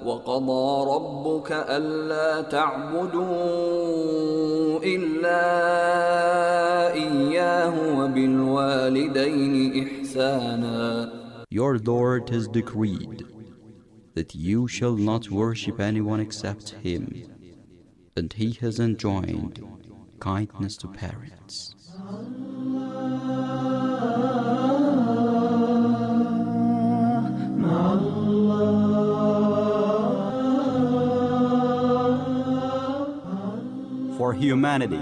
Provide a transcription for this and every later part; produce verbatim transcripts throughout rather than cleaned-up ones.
وقضى ربك ألا تعبدوا إلا إياه وبالوالدين إحسانا. Your Lord has decreed that you shall not worship anyone except Him, and He has enjoined kindness to parents. For humanity.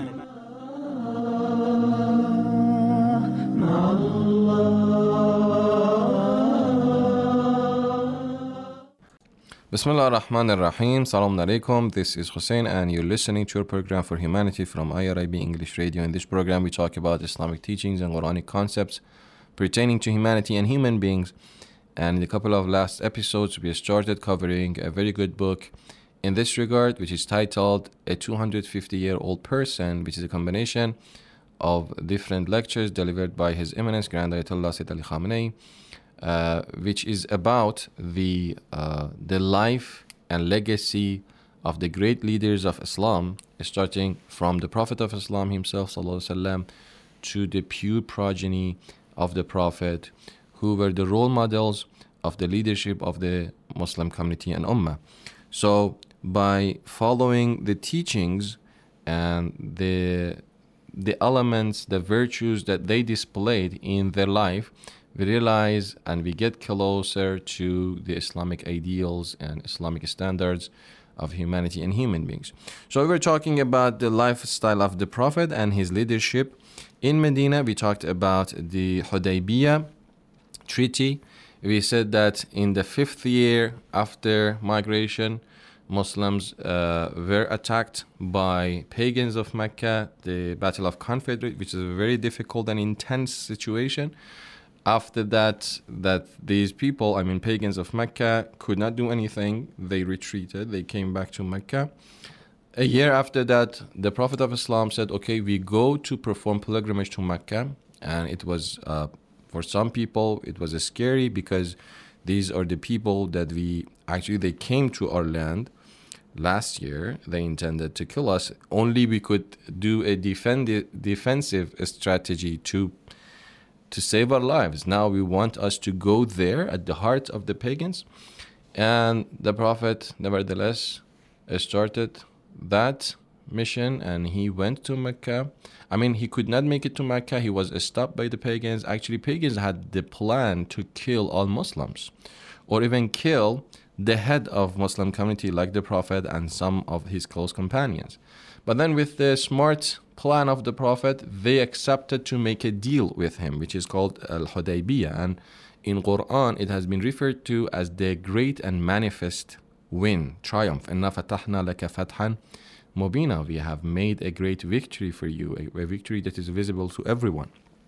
Bismillah ar-Rahman ar-Rahim. Salam alaikum. This is Hussein and you're listening to your program for humanity from I R I B English Radio. In this program we talk about Islamic teachings and Quranic concepts pertaining to humanity and human beings. And in a couple of last episodes we started covering a very good book in this regard, which is titled A two hundred fifty year old Person, which is a combination of different lectures delivered by His Eminence Grand Ayatollah Sayyid Ali Khamenei, uh, which is about the uh, the life and legacy of the great leaders of Islam, starting from the Prophet of Islam himself, sallallahu alaihi wasallam, to the pure progeny of the Prophet, who were the role models of the leadership of the Muslim community and Ummah. So by following the teachings and the the elements, the virtues that they displayed in their life, we realize and we get closer to the Islamic ideals and Islamic standards of humanity and human beings. So we were talking about the lifestyle of the Prophet and his leadership in Medina. We talked about the Hudaybiyah Treaty. We said that in the fifth year after migration, Muslims uh, were attacked by pagans of Mecca, the Battle of Confederate, which is a very difficult and intense situation. After that, that these people, I mean pagans of Mecca, could not do anything. They retreated. They came back to Mecca. A year after that, the Prophet of Islam said, okay, we go to perform pilgrimage to Mecca. And it was, uh, for some people, it was uh, scary because these are the people that we, actually they came to our land last year. They intended to kill us. Only we could do a defend- defensive strategy to to save our lives. Now we want us to go there at the heart of the pagans. And the Prophet, nevertheless, started that mission and he went to Mecca. I mean, he could not make it to Mecca. He was stopped by the pagans. Actually, pagans had the plan to kill all Muslims or even kill the head of Muslim community like the Prophet and some of his close companions. But then with the smart plan of the Prophet, they accepted to make a deal with him, which is called Al-Hudaybiyah. And in Quran, it has been referred to as the great and manifest win, triumph. إِنَّا فَتَحْنَا لَكَ فَتْحًا مُبِينًا. We have made a great victory for you, a, a victory that is visible to everyone.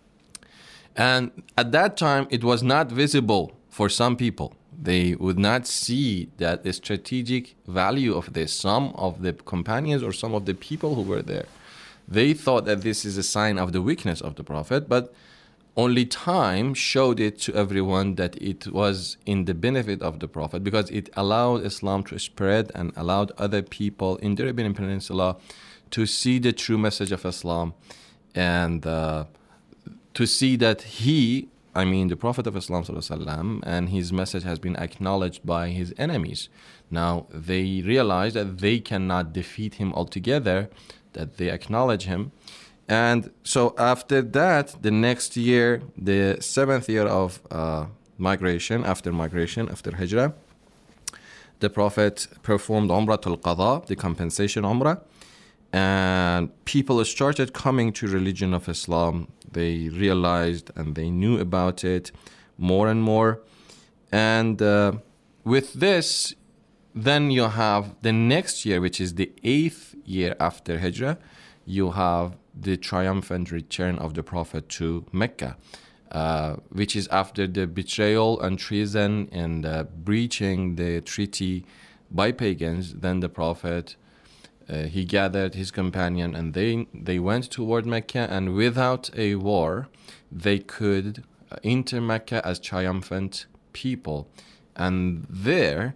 And at that time, it was not visible for some people. They would not see that the strategic value of this. Some of the companions or some of the people who were there, they thought that this is a sign of the weakness of the Prophet, but only time showed it to everyone that it was in the benefit of the Prophet, because it allowed Islam to spread and allowed other people in the Arabian Peninsula to see the true message of Islam and uh, to see that he, I mean the Prophet of Islam sallallahu alaihi wasallam, and his message has been acknowledged by his enemies. Now they realize that they cannot defeat him altogether, that they acknowledge him. And so after that, the next year, the seventh year of uh, migration, after migration, after Hijrah, the Prophet performed Umratul Qadha, the compensation Umrah, and people started coming to religion of Islam. They realized and they knew about it more and more. And uh, with this, then you have the next year, which is the eighth year after Hijrah, you have the triumphant return of the Prophet to Mecca, uh, which is after the betrayal and treason and uh, breaching the treaty by pagans. Then the Prophet, uh, he gathered his companion and they, they went toward Mecca, and without a war, they could enter Mecca as triumphant people. And there,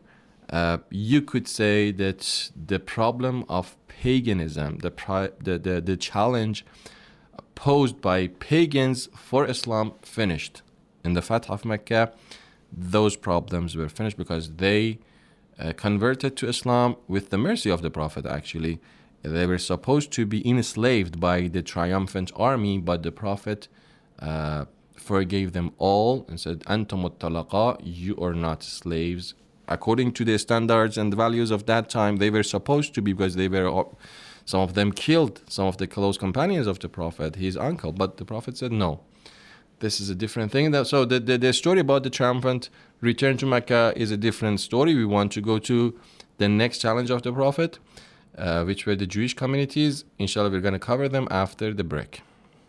uh, you could say that the problem of paganism, the, pri- the, the, the challenge posed by pagans for Islam finished. In the Fath of Mecca, those problems were finished because they uh, converted to Islam with the mercy of the Prophet, actually. They were supposed to be enslaved by the triumphant army, but the Prophet uh, forgave them all and said, Antum at-talaqa, you are not slaves. According to the standards and values of that time, they were supposed to be, because they were, some of them killed some of the close companions of the Prophet, his uncle. But the Prophet said, no, this is a different thing. So the, the, the story about the triumphant return to Mecca is a different story. We want to go to the next challenge of the Prophet, uh, which were the Jewish communities. Inshallah, we're going to cover them after the break.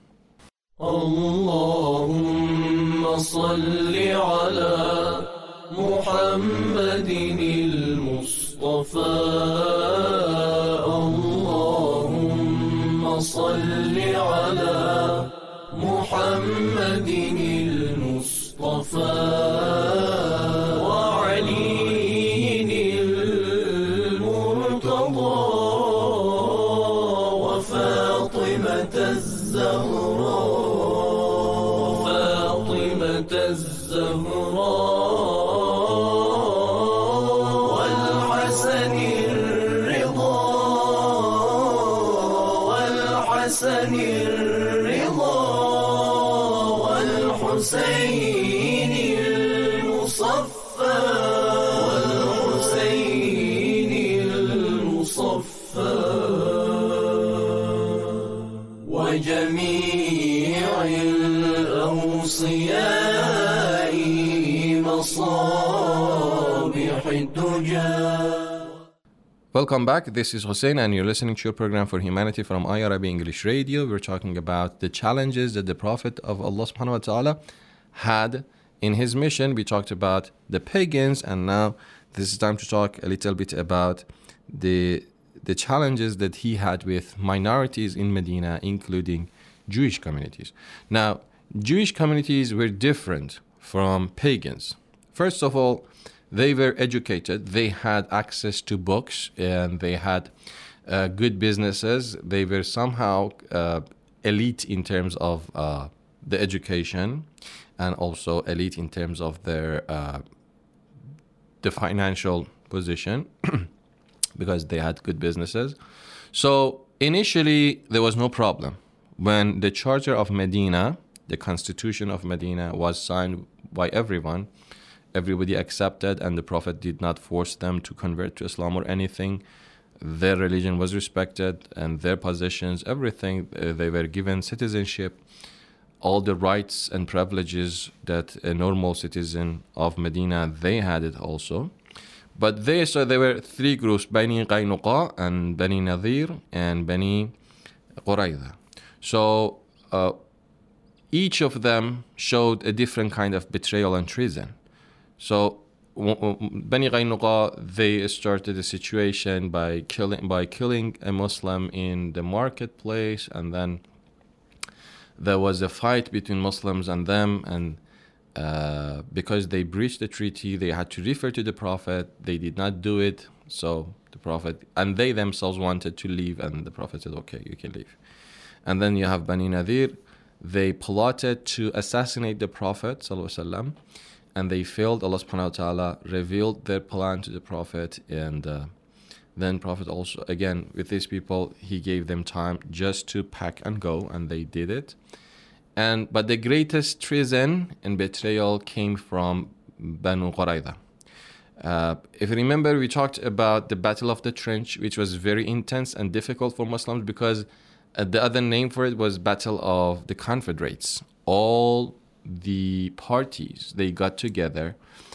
اللهم صل على محمد المصطفى اللهم صل على محمد المصطفى وعلي المرتضى وفاطمة الزهراء الزهراء والحسن الرضا والحسن الرضا والحسين المصفى والحسين المصفى وجميع الأوصياء مصابيح الدجى. Welcome back. This is Hussein, and you're listening to your program for humanity from I R I B English Radio. We're talking about the challenges that the Prophet of Allah subhanahu wa ta'ala had in his mission. We talked about the pagans, and now this is time to talk a little bit about the the challenges that he had with minorities in Medina, including Jewish communities. Now, Jewish communities were different from pagans. First of all, they were educated, they had access to books, and they had uh, good businesses. They were somehow uh, elite in terms of uh, the education, and also elite in terms of their uh, the financial position, because they had good businesses. So initially, there was no problem. When the Charter of Medina, the Constitution of Medina, was signed by everyone, everybody accepted, and the Prophet did not force them to convert to Islam or anything. Their religion was respected, and their possessions, everything, uh, they were given citizenship, all the rights and privileges that a normal citizen of Medina, they had it also. But they, so there were three groups, Bani Qaynuqa and Bani Nadir and Bani Qurayza. So uh, each of them showed a different kind of betrayal and treason. So Bani Qaynuqa, they started a situation by killing by killing a Muslim in the marketplace, and then there was a fight between Muslims and them, and uh, because they breached the treaty, they had to refer to the Prophet. They did not do it, so the Prophet, and they themselves wanted to leave, and the Prophet said, okay, you can leave. And then you have Bani Nadir. They plotted to assassinate the Prophet sallallahu alaihi wasallam, and they failed. Allah subhanahu wa ta'ala revealed their plan to the Prophet, and uh, then Prophet also, again, with these people, he gave them time just to pack and go, and they did it. And but the greatest treason and betrayal came from Banu Qurayza. Uh, if you remember, we talked about the Battle of the Trench, which was very intense and difficult for Muslims, because uh, the other name for it was Battle of the Confederates. All the parties, they got together,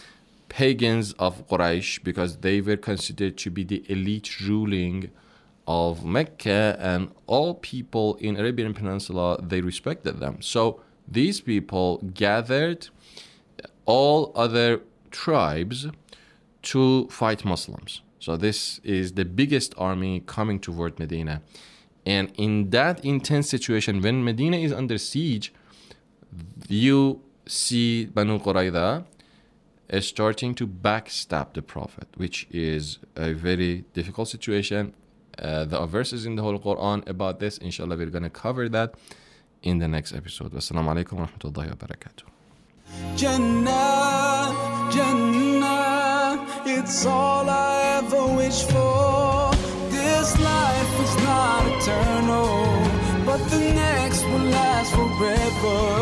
pagans of Quraysh, because they were considered to be the elite ruling of Mecca, and all people in Arabian Peninsula, they respected them. So these people gathered all other tribes to fight Muslims. So this is the biggest army coming toward Medina. And in that intense situation, when Medina is under siege, you see Banu Qurayza uh, starting to backstab the Prophet, which is a very difficult situation. Uh, there are verses in the whole Quran about this. Inshallah, we're going to cover that in the next episode. Wassalamu alaikum wa rahmatullahi wa barakatuh. Jannah, Jannah, it's all I ever wish for. This life is not eternal, but the next will last forever.